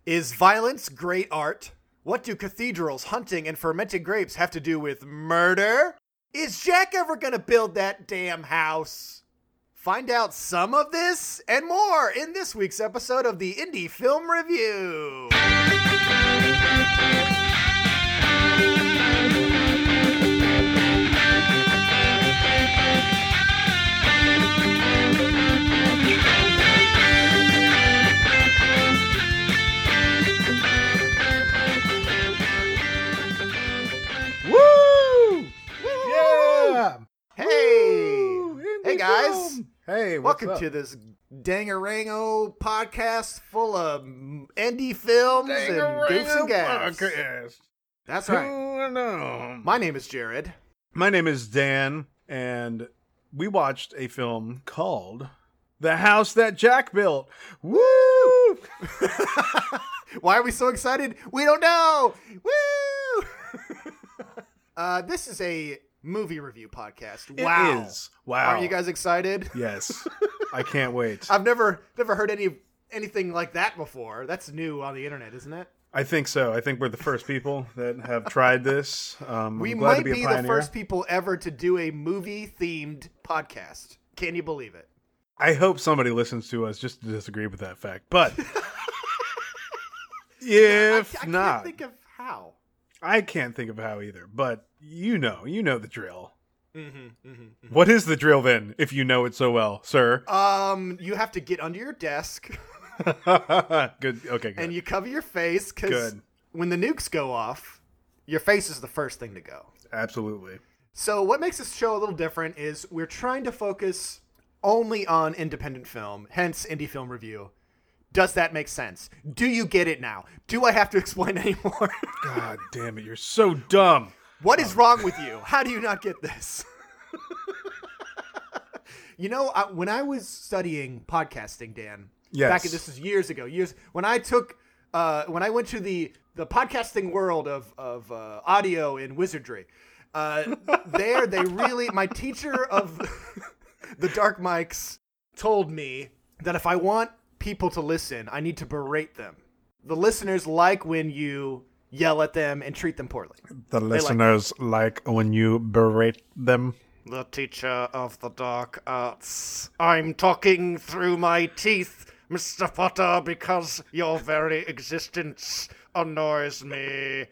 Is violence great art? What do cathedrals, hunting, and fermented grapes have to do with murder? Is Jack ever gonna build that damn house? Find out some of this and more in this week's episode of the Indie Film Review. Hey guys! Hey, welcome to this Dangarango podcast full of indie films and goofs and gags. That's right. My name is Jared. My name is Dan, and we watched a film called The House That Jack Built. Woo! Why are we so excited? We don't know! Woo! This is a movie review podcast. Wow. It is. Wow. Are you guys excited? Yes. I can't wait. I've never heard anything like that before. That's new on the internet, isn't it? I think so. I think we're the first people that have tried this. We might be the first people ever to do a movie-themed podcast. Can you believe it? I hope somebody listens to us just to disagree with that fact. But if not, I can't think of how. I can't think of how either, but you know the drill. What is the drill then, if you know it so well, sir? You have to get under your desk. Good. Okay, good. And you cover your face, because when the nukes go off, your face is the first thing to go. Absolutely. So what makes this show a little different is we're trying to focus only on independent film, hence Indie Film Review. Does that make sense? Do you get it now? Do I have to explain anymore? God damn it, you're so dumb. What is wrong with you? How do you not get this? You know, when I was studying podcasting, Dan, this is years ago, when I went to the podcasting world of audio and wizardry, my teacher of the dark mics told me that if I want people to listen, I need to berate them. The listeners like when you yell at them and treat them poorly. The listeners like when you berate them. The teacher of the dark arts. I'm talking through my teeth, Mr. Potter, because your very existence annoys me.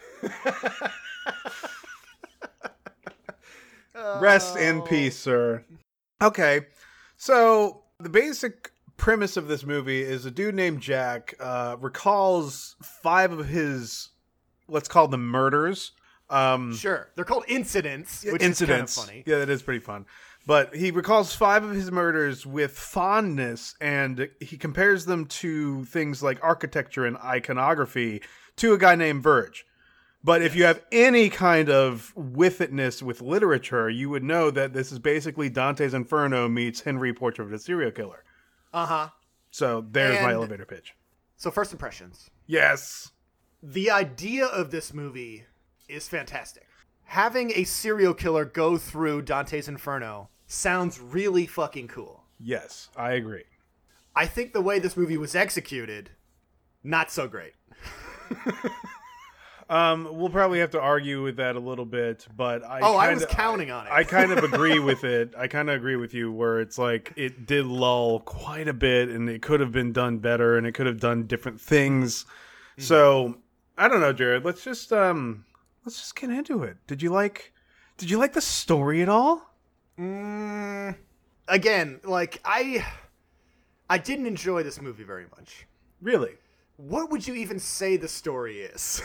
Rest in peace, sir. Okay, so the basic premise of this movie is a dude named Jack recalls 5 of his, let's call them murders. Sure, they're called incidents, which is kind of funny. Yeah, that is pretty fun. But he recalls 5 of his murders with fondness, and he compares them to things like architecture and iconography to a guy named Verge. But if you have any kind of with-itness with literature, you would know that this is basically Dante's Inferno meets Henry Portrait of a Serial Killer. Uh-huh. So there's my elevator pitch. So first impressions. Yes. The idea of this movie is fantastic. Having a serial killer go through Dante's Inferno sounds really fucking cool. Yes, I agree. I think the way this movie was executed, not so great. We'll probably have to argue with that a little bit, but I was counting on it. I kind of agree with it. I kind of agree with you where it's like it did lull quite a bit, and it could have been done better, and it could have done different things. Mm-hmm. So I don't know, Jared. Let's just get into it. Did you like the story at all? Again, like I didn't enjoy this movie very much. Really? What would you even say the story is?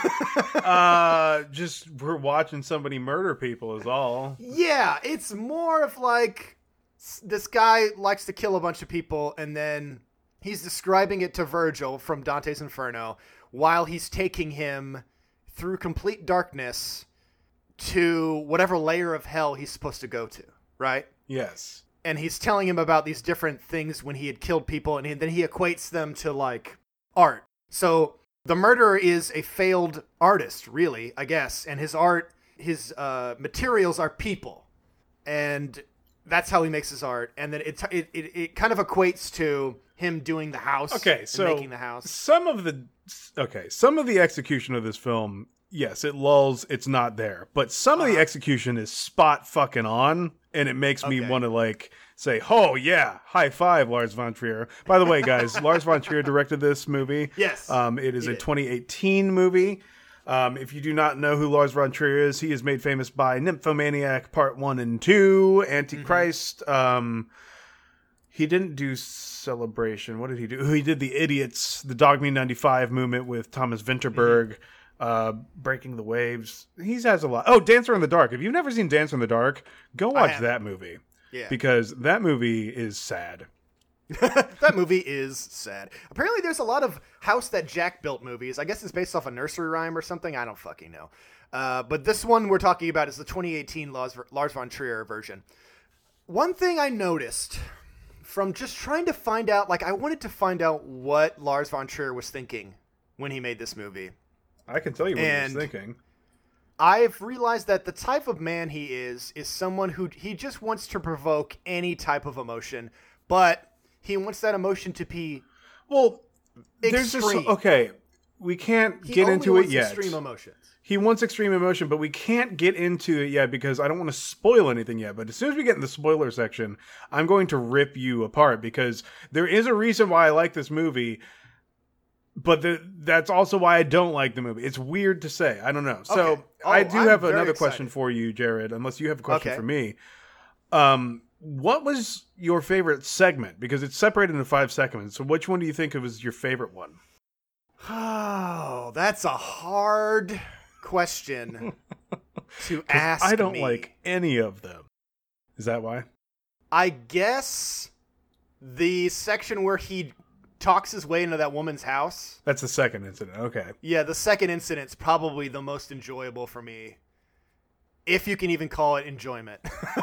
Just we're watching somebody murder people is all. Yeah, it's more of like this guy likes to kill a bunch of people, and then he's describing it to Virgil from Dante's Inferno while he's taking him through complete darkness to whatever layer of hell he's supposed to go to, right? Yes. And he's telling him about these different things when he had killed people, and then he equates them to like art. So the murderer is a failed artist, really, I guess, and his art, his materials are people, and that's how he makes his art. And then it kind of equates to him doing the house. Okay, and so making the house. some of the execution of this film, yes, it lulls. It's not there, but some of the execution is spot fucking on, and it makes me want to like say, "Oh yeah, high five, Lars von Trier." By the way, guys, Lars von Trier directed this movie. Yes, it is a 2018 movie. If you do not know who Lars von Trier is, he is made famous by Nymphomaniac Part 1 and 2, Antichrist. He didn't do Celebration. What did he do? He did The Idiots, the Dog Me 95 movement with Thomas Vinterberg, Breaking the Waves. He has a lot. Oh, Dancer in the Dark. If you've never seen Dancer in the Dark, go watch that movie. Yeah. Because that movie is sad. That movie is sad. Apparently there's a lot of House That Jack Built movies. I guess it's based off a nursery rhyme or something. I don't fucking know. But this one we're talking about is the 2018 Lars von Trier version. One thing I noticed from just trying to find out, like I wanted to find out what Lars von Trier was thinking when he made this movie. I can tell you what he was thinking. I've realized that the type of man he is someone who he just wants to provoke any type of emotion, but he wants that emotion to be there's extreme. just okay. We can't get into it yet. Extreme emotions. He wants extreme emotion, but we can't get into it yet because I don't want to spoil anything yet. But as soon as we get in the spoiler section, I'm going to rip you apart because there is a reason why I like this movie, but that's also why I don't like the movie. It's weird to say. I don't know. So Okay. I do I'm have very another excited. question for you, Jared, unless you have a question Okay. for me. What was your favorite segment? Because it's separated into 5 segments. So which one do you think of as your favorite one? Oh, that's a hard question to ask I don't me. like any of them. Is that why? I guess the section where he talks his way into that woman's house. That's the second incident. Okay. Yeah, the second incident's probably the most enjoyable for me. If you can even call it enjoyment.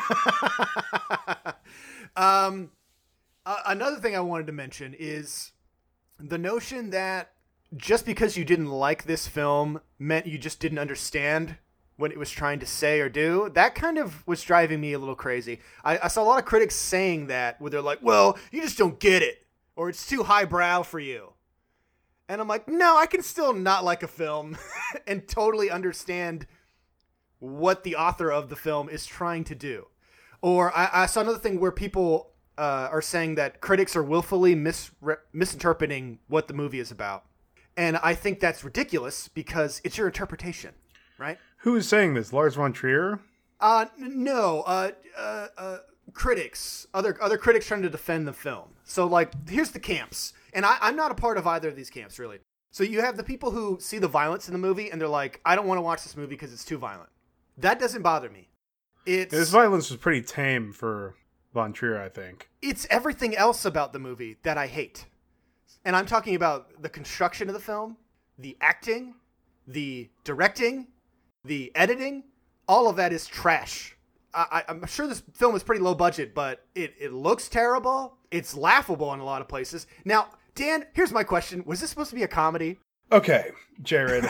Another thing I wanted to mention is the notion that just because you didn't like this film meant you just didn't understand what it was trying to say or do. That kind of was driving me a little crazy. I saw a lot of critics saying that, where they're like, well, you just don't get it, or it's too highbrow for you. And I'm like, no, I can still not like a film and totally understand what the author of the film is trying to do. Or I saw another thing where people are saying that critics are willfully misinterpreting what the movie is about. And I think that's ridiculous because it's your interpretation, right? Who is saying this? Lars von Trier? No. Critics. Other critics trying to defend the film. So, like, here's the camps. And I'm not a part of either of these camps, really. So you have the people who see the violence in the movie and they're like, I don't want to watch this movie because it's too violent. That doesn't bother me. This violence was pretty tame for von Trier, I think. It's everything else about the movie that I hate. And I'm talking about the construction of the film, the acting, the directing, the editing. All of that is trash. I'm sure this film is pretty low budget, but it looks terrible. It's laughable in a lot of places. Now, Dan, here's my question. Was this supposed to be a comedy? Okay, Jared.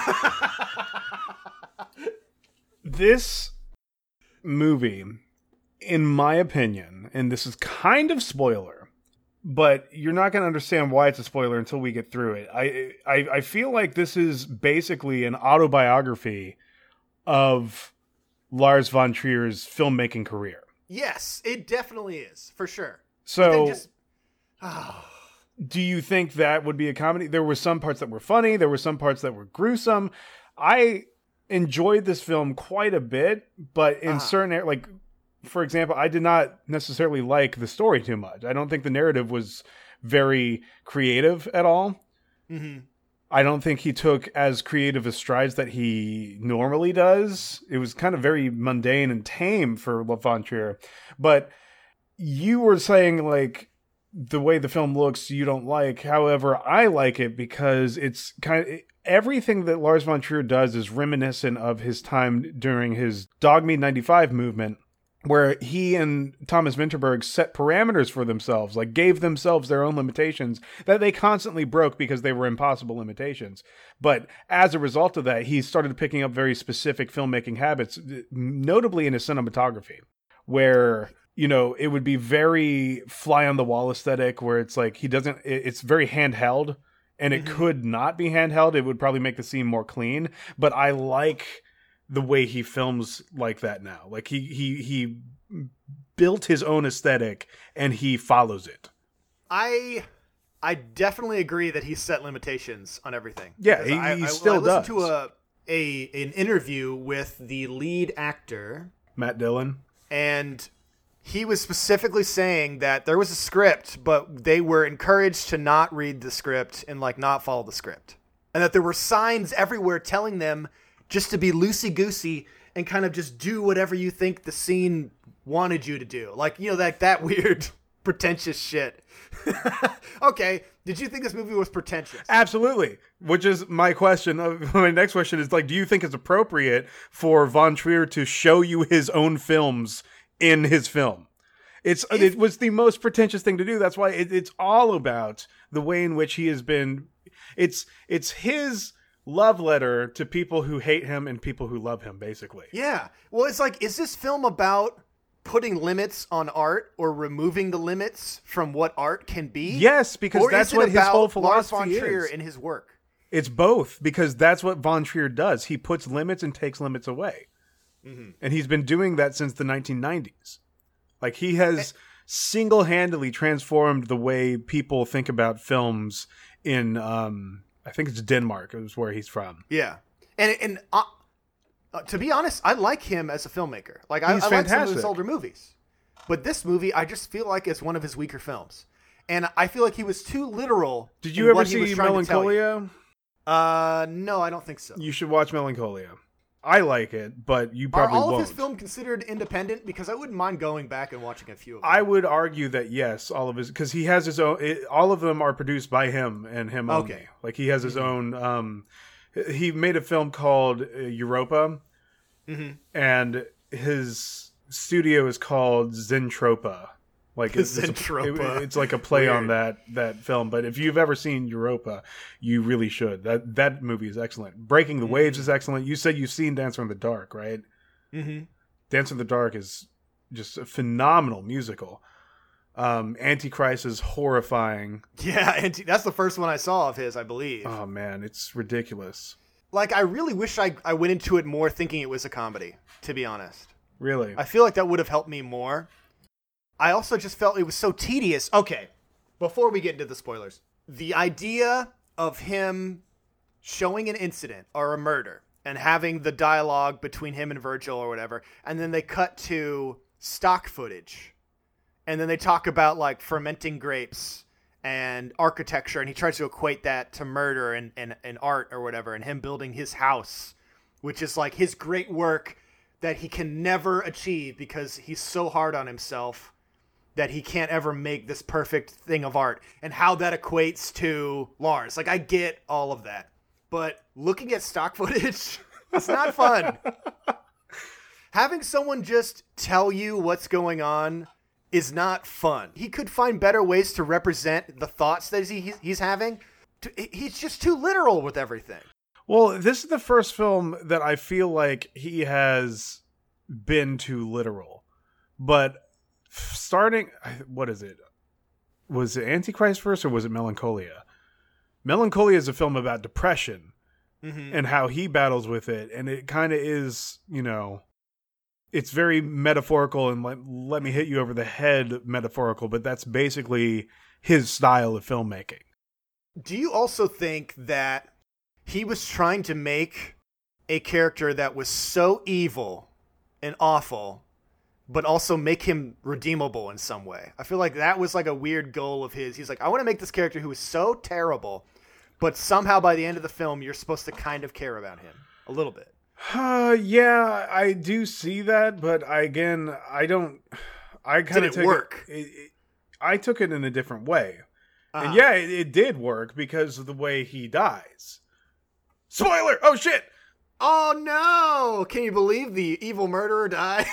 This movie, in my opinion, and this is kind of spoiler, but you're not going to understand why it's a spoiler until we get through it. I feel like this is basically an autobiography of Lars von Trier's filmmaking career. Yes, it definitely is, for sure. So, do you think that would be a comedy? There were some parts that were funny. There were some parts that were gruesome. I enjoyed this film quite a bit, but in certain, like, for example, I did not necessarily like the story too much. I don't think the narrative was very creative at all. Mm-hmm. I don't think he took as creative a strides that he normally does. It was kind of very mundane and tame for von Trier. But you were saying, like, the way the film looks you don't like. However, I like it because it's kind of everything that Lars von Trier does is reminiscent of his time during his Dog Me 95 movement, where he and Thomas Vinterberg set parameters for themselves, like gave themselves their own limitations that they constantly broke because they were impossible limitations. But as a result of that, he started picking up very specific filmmaking habits, notably in his cinematography, where it would be very fly on the wall aesthetic where it's like it's very handheld, and it could not be handheld. It would probably make the scene more clean, but I like the way he films like that now. Like he built his own aesthetic and he follows it. I definitely agree that he set limitations on everything. Yeah, he still does. I listened to an interview with the lead actor, Matt Dillon, and he was specifically saying that there was a script, but they were encouraged to not read the script and not follow the script. And that there were signs everywhere telling them just to be loosey-goosey and kind of just do whatever you think the scene wanted you to do. That weird pretentious shit. Okay, did you think this movie was pretentious? Absolutely. Which is my question. My next question is do you think it's appropriate for Von Trier to show you his own films in his film? It was the most pretentious thing to do. That's why it's all about the way in which he has been. It's his love letter to people who hate him and people who love him, basically. Yeah. Well, it's is this film about putting limits on art or removing the limits from what art can be? Yes, because that's what his whole philosophy Lars von Trier is. in his work. It's both, because that's what Von Trier does. He puts limits and takes limits away. Mm-hmm. And he's been doing that since the 1990s. He has single-handedly transformed the way people think about films in, I think it's Denmark, is where he's from. Yeah. And to be honest, I like him as a filmmaker. I like some of his older movies. But this movie, I just feel like it's one of his weaker films. And I feel like he was too literal. Did you ever see Melancholia? No, I don't think so. You should watch Melancholia. I like it, but you probably won't. Are all of his films considered independent? Because I wouldn't mind going back and watching a few of them. I would argue that yes, all of his, because he has his own. All of them are produced by him and him only. Okay. He has his own. He made a film called Europa, and his studio is called Zentropa. Zentropa. It's like a play on that film. But if you've ever seen Europa, you really should. That movie is excellent. Breaking the Waves is excellent. You said you've seen Dancer in the Dark, right? Mm-hmm. Dancer in the Dark is just a phenomenal musical. Antichrist is horrifying. Yeah, that's the first one I saw of his, I believe. Oh man, it's ridiculous. I really wish I went into it more thinking it was a comedy, to be honest. Really? I feel like that would have helped me more. I also just felt it was so tedious. Okay, before we get into the spoilers, the idea of him showing an incident or a murder and having the dialogue between him and Virgil or whatever, and then they cut to stock footage, and then they talk about fermenting grapes and architecture, and he tries to equate that to murder and art or whatever, and him building his house, which is his great work that he can never achieve because he's so hard on himself that he can't ever make this perfect thing of art, and how that equates to Lars. I get all of that, but looking at stock footage, it's not fun. Having someone just tell you what's going on is not fun. He could find better ways to represent the thoughts that he's having. He's just too literal with everything. Well, this is the first film that I feel like he has been too literal. But starting, what is it? Was it Antichrist first or was it Melancholia? Melancholia is a film about depression and how he battles with it. And it kind of is, it's very metaphorical and let me hit you over the head metaphorical, but that's basically his style of filmmaking. Do you also think that he was trying to make a character that was so evil and awful, but also make him redeemable in some way? I feel like that was a weird goal of his. He's I want to make this character who is so terrible, but somehow by the end of the film, you're supposed to kind of care about him a little bit. Yeah, I do see that, but I don't. I kind of took work. I took it in a different way, and yeah, it did work because of the way he dies. Spoiler! Oh shit! Oh no! Can you believe the evil murderer died?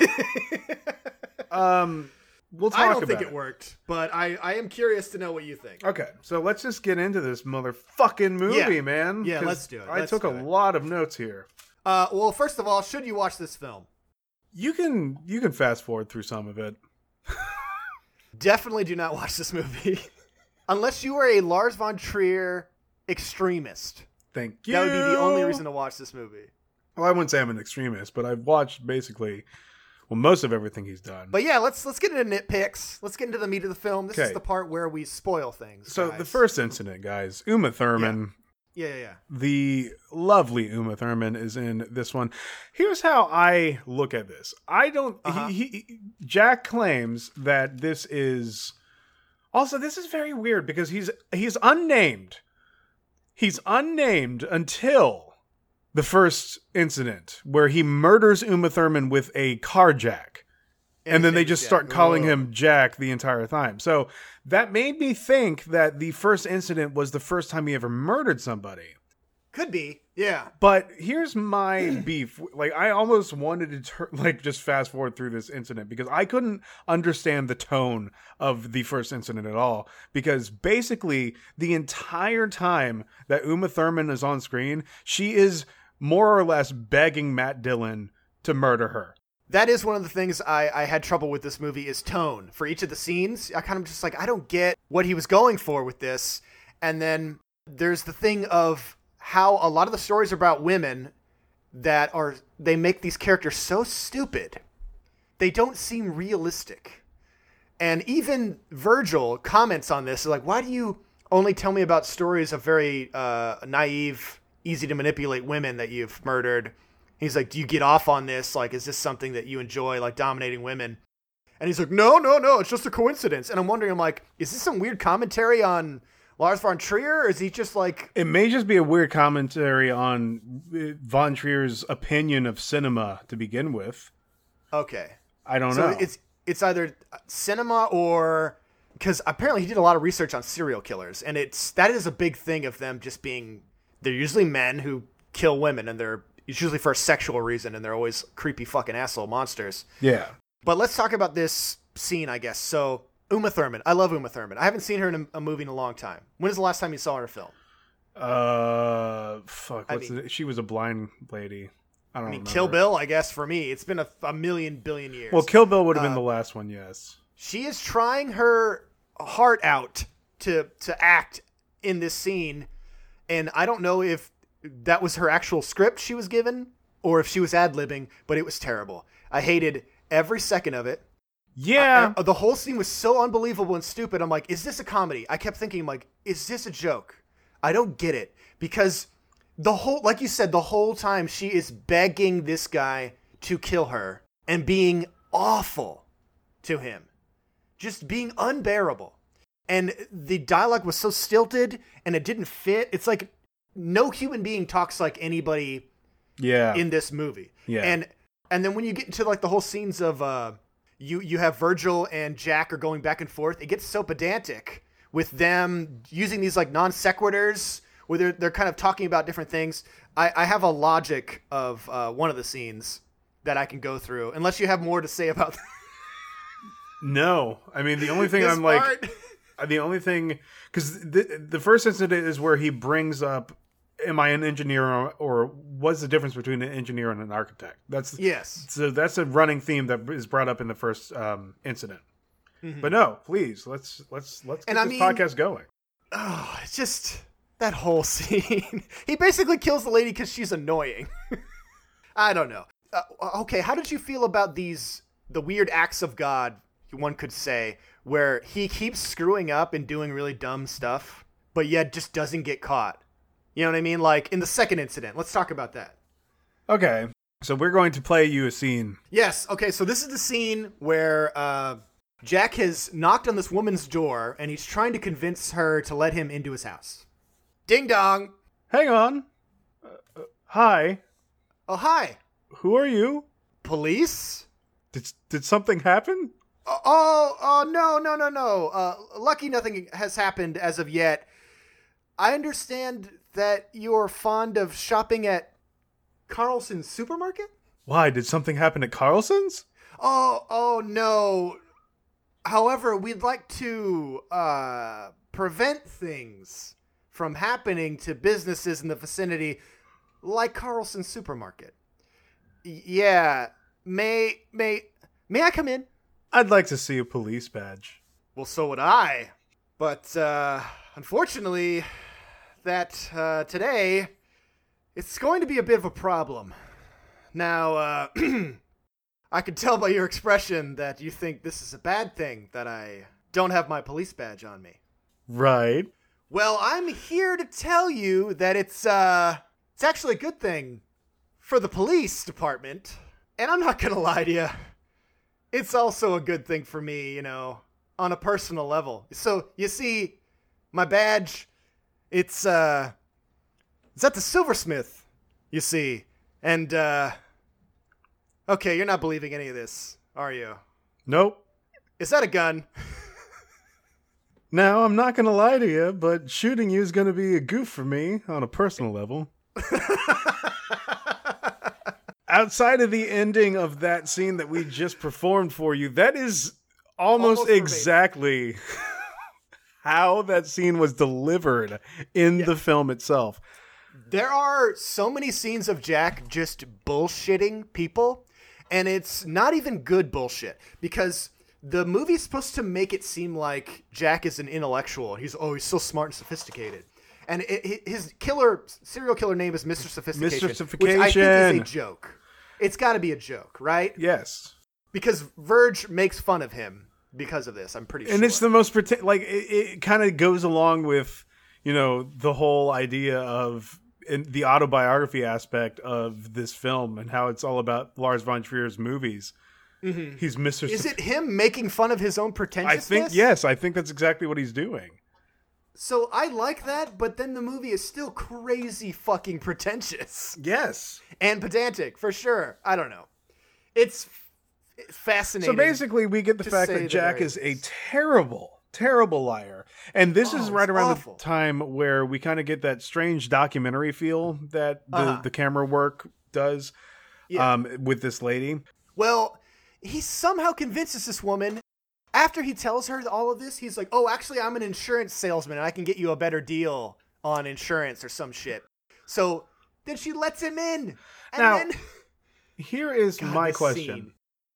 We'll talk about it. I don't think it worked, but I am curious to know what you think. Okay, so let's just get into this motherfucking movie, man. Yeah, let's do it. I took a lot of notes here. Well, first of all, should you watch this film? You can fast forward through some of it. Definitely do not watch this movie. Unless you are a Lars von Trier extremist. Thank you. That would be the only reason to watch this movie. Well, I wouldn't say I'm an extremist, but I've watched basically, most of everything he's done. But yeah, let's get into nitpicks. Let's get into the meat of the film. This is Okay. the part where we spoil things. So guys. the first incident, guys, Uma Thurman, Yeah. the lovely Uma Thurman is in this one. Here's how I look at this. I don't. Jack claims that this is. Also, this is very weird because he's unnamed. He's unnamed until the first incident where he murders Uma Thurman with a car jack. And then they just start calling him Jack the entire time. So that made me think that the first incident was the first time he ever murdered somebody. Could be, yeah. But here's my beef. Like, I almost wanted to just fast forward through this incident because I couldn't understand the tone of the first incident at all. Because basically, the entire time that Uma Thurman is on screen, she is more or less begging Matt Dillon to murder her. That is one of the things I had trouble with this movie is tone. For each of the scenes, I kind of just like, I don't get what he was going for with this. And then there's the thing of how a lot of the stories are about women that they make these characters so stupid. They don't seem realistic. And even Virgil comments on this, like, why do you only tell me about stories of very naive, easy to manipulate women that you've murdered? He's like, do you get off on this? Like, is this something that you enjoy, like dominating women? And he's like, no, it's just a coincidence. And I'm wondering, I'm like, is this some weird commentary on Lars von Trier? Or is he just like... It may just be a weird commentary on von Trier's opinion of cinema to begin with. Okay. I don't know. So it's either cinema or... Because apparently he did a lot of research on serial killers. And that is a big thing of them just being... They're usually men who kill women, and it's usually for a sexual reason, and they're always creepy fucking asshole monsters. Yeah. But let's talk about this scene, I guess. So, Uma Thurman. I love Uma Thurman. I haven't seen her in a movie in a long time. When is the last time you saw her in a film? She was a blind lady. I don't know. Kill Bill, I guess, for me. It's been a million billion years. Well, Kill Bill would have been the last one, yes. She is trying her heart out to act in this scene, and I don't know if that was her actual script she was given or if she was ad-libbing, but it was terrible. I hated every second of it. Yeah. The whole scene was so unbelievable and stupid. I'm like, is this a comedy? I kept thinking, like, is this a joke? I don't get it. Because like you said, the whole time she is begging this guy to kill her and being awful to him. Just being unbearable. And the dialogue was so stilted and it didn't fit. It's like no human being talks like anybody in this movie. Yeah. And then when you get into like the whole scenes of you have Virgil and Jack are going back and forth, it gets so pedantic with them using these like non sequiturs where they're kind of talking about different things. I have a logic of one of the scenes that I can go through, unless you have more to say about that. No. I mean, the only thing I'm like... The only thing... Because the first incident is where he brings up, am I an engineer or what's the difference between an engineer and an architect? Yes. So that's a running theme that is brought up in the first incident. Mm-hmm. But no, please, let's get podcast going. Oh, it's just that whole scene. He basically kills the lady because she's annoying. I don't know. Okay, how did you feel about the weird acts of God, one could say, where he keeps screwing up and doing really dumb stuff, but yet just doesn't get caught? You know what I mean? Like in the second incident. Let's talk about that. Okay. So we're going to play you a scene. Yes. Okay. So this is the scene where Jack has knocked on this woman's door and he's trying to convince her to let him into his house. Ding dong. Hang on. Hi. Oh, hi. Who are you? Police? Did something happen? No. Lucky nothing has happened as of yet. I understand that you're fond of shopping at Carlson's supermarket? Why? Did something happen at Carlson's? Oh, no. However, we'd like to prevent things from happening to businesses in the vicinity like Carlson's supermarket. Yeah. May I come in? I'd like to see a police badge. Well, so would I. But unfortunately, that today, it's going to be a bit of a problem. Now, I can tell by your expression that you think this is a bad thing that I don't have my police badge on me. Right. Well, I'm here to tell you that it's actually a good thing for the police department. And I'm not going to lie to you. It's also a good thing for me, you know, on a personal level. So, you see, my badge, it's at the silversmith, you see. And, okay, you're not believing any of this, are you? Nope. Is that a gun? Now, I'm not going to lie to you, but shooting you is going to be a goof for me on a personal level. Outside of the ending of that scene that we just performed for you, that is almost exactly how that scene was delivered in the film itself. There are so many scenes of Jack just bullshitting people, and it's not even good bullshit, because the movie's supposed to make it seem like Jack is an intellectual. He's so smart and sophisticated. And his serial killer name is Mr. Sophistication. Mr. Sophistication. Which I think is a joke. It's got to be a joke, right? Yes. Because Verge makes fun of him because of this, I'm pretty sure. And it's the most, it kind of goes along with, you know, the whole idea of the autobiography aspect of this film and how it's all about Lars von Trier's movies. Mm-hmm. He's Mr. Is it him making fun of his own pretentiousness? I think that's exactly what he's doing. So I like that, but then the movie is still crazy fucking pretentious. Yes. And pedantic, for sure. I don't know. It's fascinating. So basically, we get the fact that Jack is a terrible, terrible liar. And this is right around the time where we kind of get that strange documentary feel that the camera work does with this lady. Well, he somehow convinces this woman. After he tells her all of this, he's like, oh, actually, I'm an insurance salesman and I can get you a better deal on insurance or some shit. So then she lets him in. And here is my question. Scene.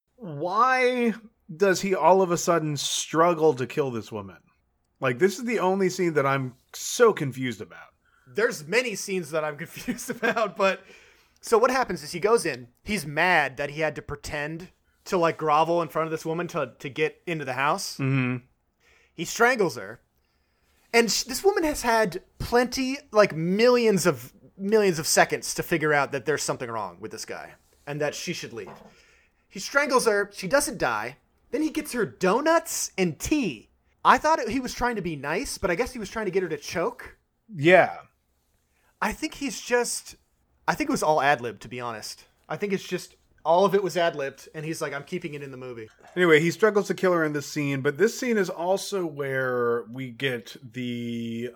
Why does he all of a sudden struggle to kill this woman? Like, this is the only scene that I'm so confused about. There's many scenes that I'm confused about, but so what happens is he goes in, he's mad that he had to pretend to like grovel in front of this woman to get into the house. Mm-hmm. He strangles her. And this woman has had plenty, like millions of seconds to figure out that there's something wrong with this guy and that she should leave. He strangles her. She doesn't die. Then he gets her donuts and tea. I thought he was trying to be nice, but I guess he was trying to get her to choke. Yeah. I think it was all ad-libbed, to be honest. I think it's just all of it was ad-libbed, and he's like, I'm keeping it in the movie. Anyway, he struggles to kill her in this scene, but this scene is also where we get the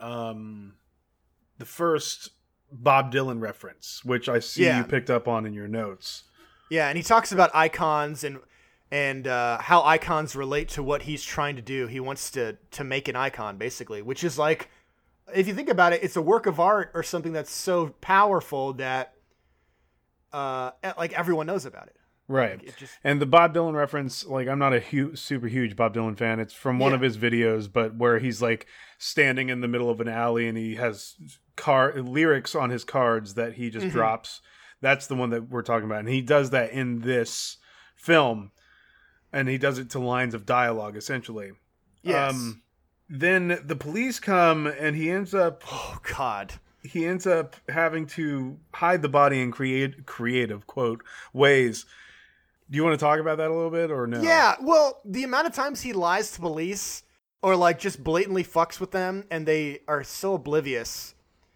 first Bob Dylan reference, which I see you picked up on in your notes. Yeah, and he talks about icons and how icons relate to what he's trying to do. He wants to make an icon, basically, which is like, if you think about it, it's a work of art or something that's so powerful that like everyone knows about it. Right. Like and the Bob Dylan reference, like, I'm not a super huge Bob Dylan fan. It's from one of his videos, but where he's like standing in the middle of an alley and he has lyrics on his cards that he just drops. That's the one that we're talking about. And he does that in this film, and he does it to lines of dialogue, essentially. Yes. Then the police come, and he ends up... Oh, God. He ends up having to hide the body in creative, quote, ways. Do you want to talk about that a little bit, or no? Yeah, well, the amount of times he lies to police, or like just blatantly fucks with them, and they are so oblivious.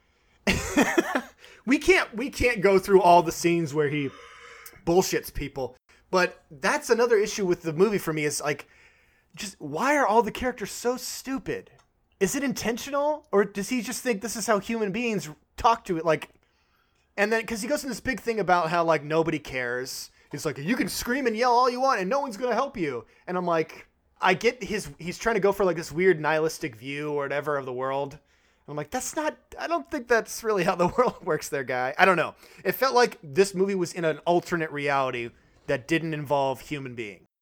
We can't go through all the scenes where he bullshits people, but that's another issue with the movie for me is like, just why are all the characters so stupid? Is it intentional, or does he just think this is how human beings talk to it? Like, and then because he goes in this big thing about how like nobody cares. He's like, you can scream and yell all you want, and no one's gonna help you. And I'm like, I get he's trying to go for like this weird nihilistic view or whatever of the world. I'm like, I don't think that's really how the world works there, guy. I don't know. It felt like this movie was in an alternate reality that didn't involve human being.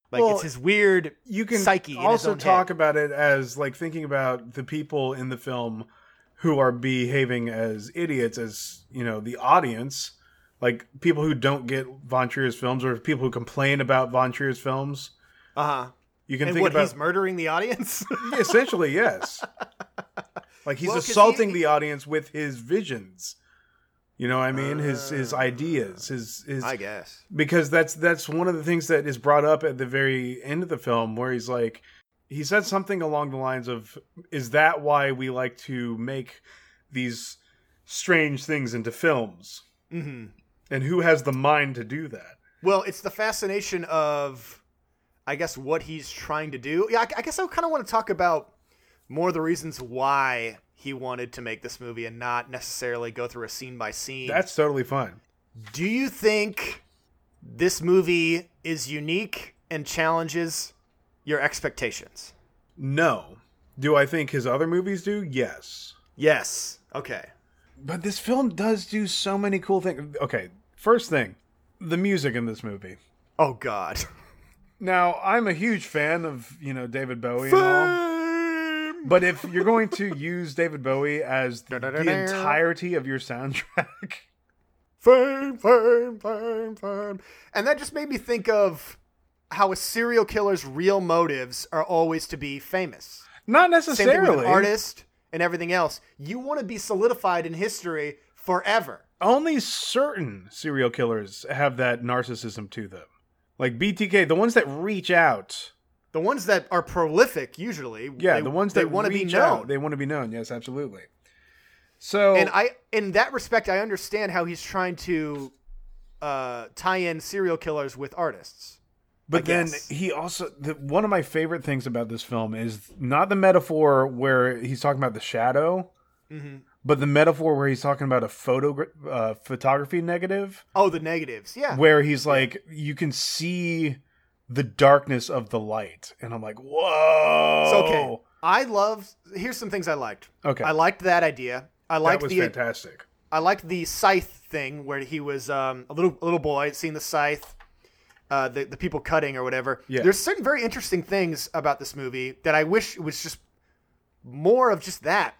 Like, Well, it's his weird you can psyche in his also own talk head. about it as like thinking about the people in the film who are behaving as idiots, as the audience, like people who don't get Von Trier's films or people who complain about Von Trier's films. Uh-huh. You can And think what, about he's murdering the audience? essentially, yes. Like he's Well, 'cause assaulting he- the audience with his visions. You know what I mean? His ideas, his I guess. because that's one of the things that is brought up at the very end of the film where he's like, he said something along the lines of, is that why we like to make these strange things into films? Mm-hmm. And who has the mind to do that? Well, it's the fascination of, I guess, what he's trying to do. Yeah, I guess I kind of want to talk about more of the reasons why he wanted to make this movie and not necessarily go through a scene by scene. That's totally fine. Do you think this movie is unique and challenges your expectations? No. Do I think his other movies do? Yes. Yes. Okay. But this film does do so many cool things. Okay, first thing, the music in this movie. Oh, God. Now, I'm a huge fan of, David Bowie and all. But if you're going to use David Bowie as the entirety of your soundtrack... Fame, fame, fame, fame. And that just made me think of how a serial killer's real motives are always to be famous. Not Same thing with necessarily. an artist and everything else. You want to be solidified in history forever. Only certain serial killers have that narcissism to them. Like BTK, the ones that reach out... The ones that are prolific, usually. Yeah, the ones that want to be reach known. out, they want to be known. Yes, absolutely. So, And in that respect, I understand how he's trying to tie in serial killers with artists. but then guess. he also one of my favorite things about this film is not the metaphor where he's talking about the shadow, but the metaphor where he's talking about a photography negative, Oh, the negatives. Yeah. where he's like, you can see the darkness of the light, and I'm like, whoa. So, okay. Here's some things I liked. Okay. I liked that idea. I That liked was fantastic. I liked the scythe thing where he was a little boy seeing the scythe, the people cutting or whatever. Yeah. There's certain very interesting things about this movie that I wish it was just more of just that.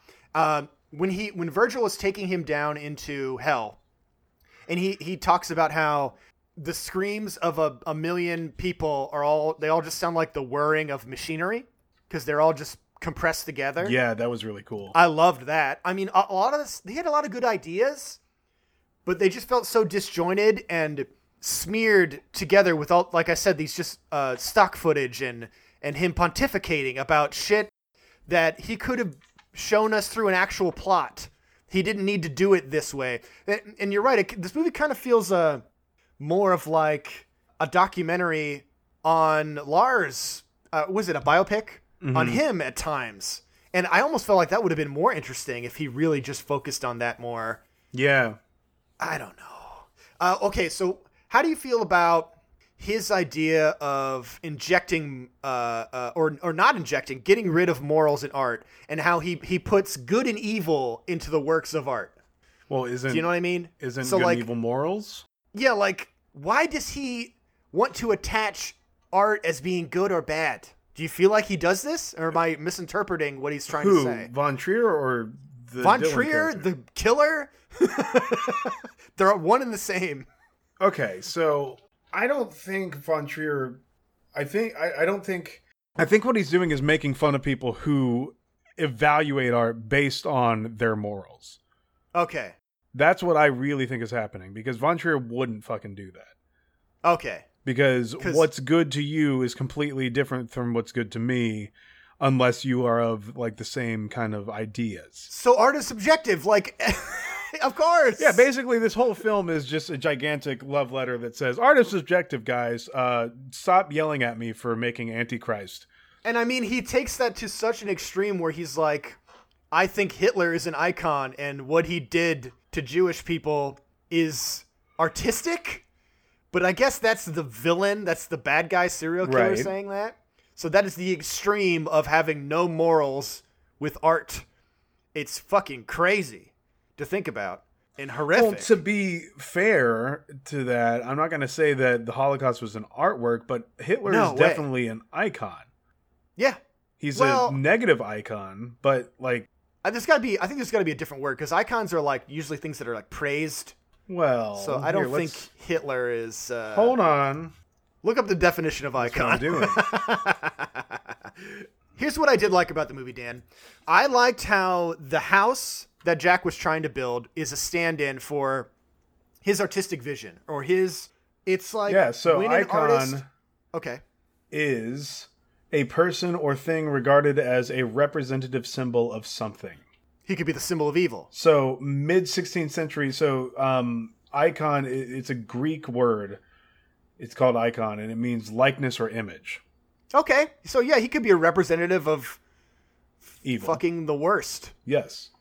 When Virgil is taking him down into hell, and he talks about how the screams of a million people they all just sound like the whirring of machinery because they're all just compressed together. Yeah, that was really cool. I loved that. I mean, a lot of this, they had a lot of good ideas, but they just felt so disjointed and smeared together with all, like I said, these just stock footage and him pontificating about shit that he could have shown us through an actual plot. He didn't need to do it this way. And you're right. This movie kind of feels more of like a documentary on Lars. Was it a biopic on him at times? And I almost felt like that would have been more interesting if he really just focused on that more. Yeah. I don't know. Okay, so how do you feel about his idea of injecting or not injecting, getting rid of morals in art, and how he puts good and evil into the works of art? Well, Do you know what I mean? Isn't So, good like, and evil morals? Yeah, like, why does he want to attach art as being good or bad? Do you feel like he does this, or am I misinterpreting what he's trying to Who? say? Von Trier or the Von Dylan Trier, character? the killer? They're one and the same. Okay, so I don't think Von Trier. I don't think. I think what he's doing is making fun of people who evaluate art based on their morals. Okay. That's what I really think is happening, because Von Trier wouldn't fucking do that. Okay. Because what's good to you is completely different from what's good to me, unless you are of like the same kind of ideas. So art is subjective, like, of course. Yeah, basically this whole film is just a gigantic love letter that says, art is subjective, guys. Stop yelling at me for making Antichrist. And I mean, he takes that to such an extreme where he's like, I think Hitler is an icon, and what he did to Jewish people is artistic. But I guess that's the villain, that's the bad guy serial killer Right. saying that. So that is the extreme of having no morals with art. It's fucking crazy to think about. and horrific. Well, to be fair to that, I'm not going to say that the Holocaust was an artwork, but Hitler is definitely an icon. Yeah. He's a negative icon, but like... I think there's got to be a different word, because icons are like usually things that are like praised. Well, so I don't think Hitler is... hold on. Look up the definition of icon. That's what I'm doing. Here's what I did like about the movie, Dan. I liked how the house that Jack was trying to build is a stand-in for his artistic vision, or his... It's like... Yeah, so icon okay. is a person or thing regarded as a representative symbol of something. He could be the symbol of evil. So mid-16th century, icon, it's a Greek word. It's called icon, and it means likeness or image. Okay, so yeah, he could be a representative of evil. Fucking the worst. Yes.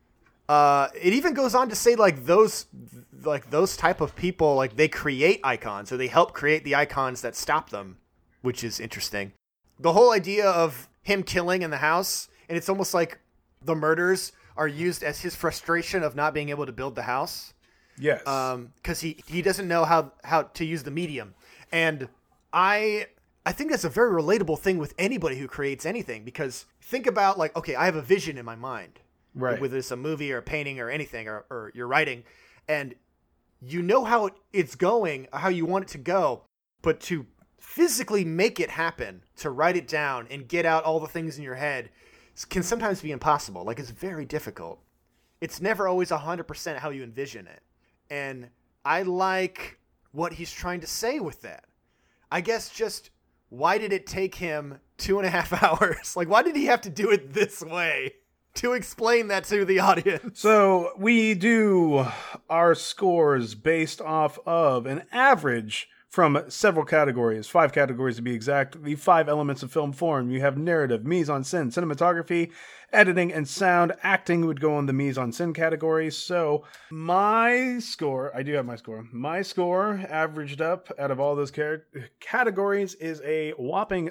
It even goes on to say those type of people, like they create icons, or they help create the icons that stop them, which is interesting. The whole idea of him killing in the house, and it's almost like the murders are used as his frustration of not being able to build the house. Yes. Because he doesn't know how to use the medium, and I think that's a very relatable thing with anybody who creates anything, because think about okay, I have a vision in my mind. Right. Whether it's a movie or a painting or anything, or you're writing, and you know how it's going, how you want it to go, but to physically make it happen, to write it down and get out all the things in your head can sometimes be impossible. It's very difficult. It's never always 100% how you envision it. And I like what he's trying to say with that. I guess just why did it take him 2.5 hours? Why did he have to do it this way? To explain that to the audience. So we do our scores based off of an average from several categories, 5 categories to be exact. The 5 elements of film form. You have narrative, mise-en-scène, cinematography, editing, and sound. Acting would go on the mise-en-scène category. So my score, I do have my score. My score averaged up out of all those categories is a whopping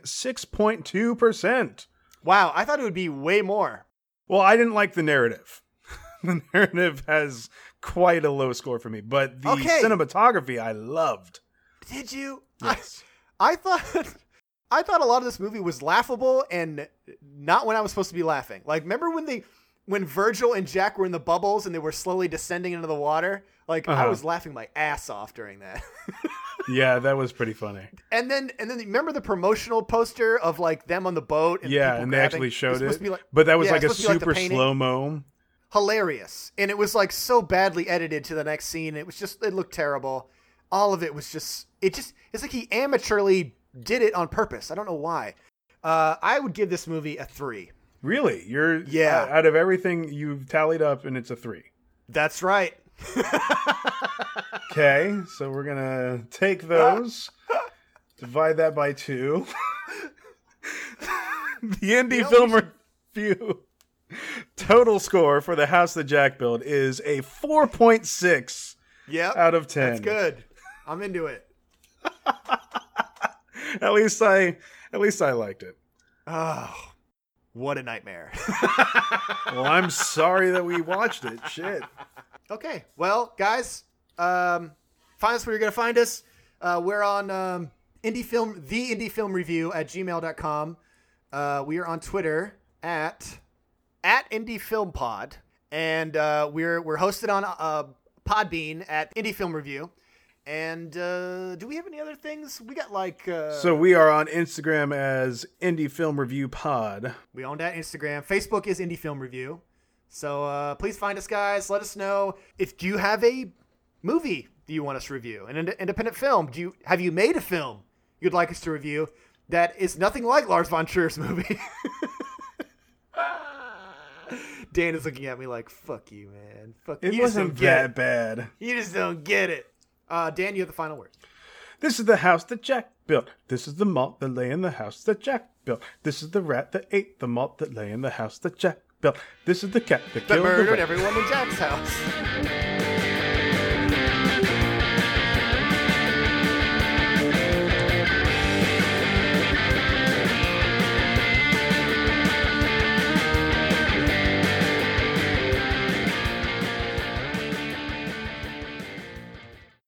6.2%. Wow, I thought it would be way more. Well, I didn't like the narrative. The narrative has quite a low score for me, but the cinematography I loved. Did you? Yes. I thought a lot of this movie was laughable, and not when I was supposed to be laughing. Remember when Virgil and Jack were in the bubbles and they were slowly descending into the water? I was laughing my ass off during that. Yeah, that was pretty funny. And then remember the promotional poster of them on the boat? And and they actually showed it. But that was a super slow-mo. Hilarious. And it was so badly edited to the next scene. It looked terrible. All of it was it's like he amateurly did it on purpose. I don't know why. I would give this movie a 3. Really? Out of everything you've tallied up, and it's a 3. That's right. Okay, so we're gonna take those, divide that by 2. The Indie Film Review total score for The House That Jack Built is a 4.6 out of 10. That's good. I'm into it. At least I liked it. Oh, what a nightmare. Well, I'm sorry that we watched it. Shit. Okay. Well, guys, find us where you're going to find us. We're on the Indie Film Review at gmail.com. We are on Twitter at Indie Film Pod. And we're hosted on Podbean at Indie Film Review. And do we have any other things? We got So we are on Instagram as Indie Film Review Pod. We own that Instagram. Facebook is Indie Film Review. So please find us, guys. Let us know if you have a movie you want us to review, an independent film. Have you made a film you'd like us to review that is nothing like Lars von Trier's movie? Dan is looking at me like, fuck you, man. Fuck you. It wasn't that bad. You just don't get it. Dan, you have the final word. This is the house that Jack built. This is the malt that lay in the house that Jack built. This is the rat that ate the malt that lay in the house that Jack built. This is the cat that killed murdered the rat. Everyone in Jack's house.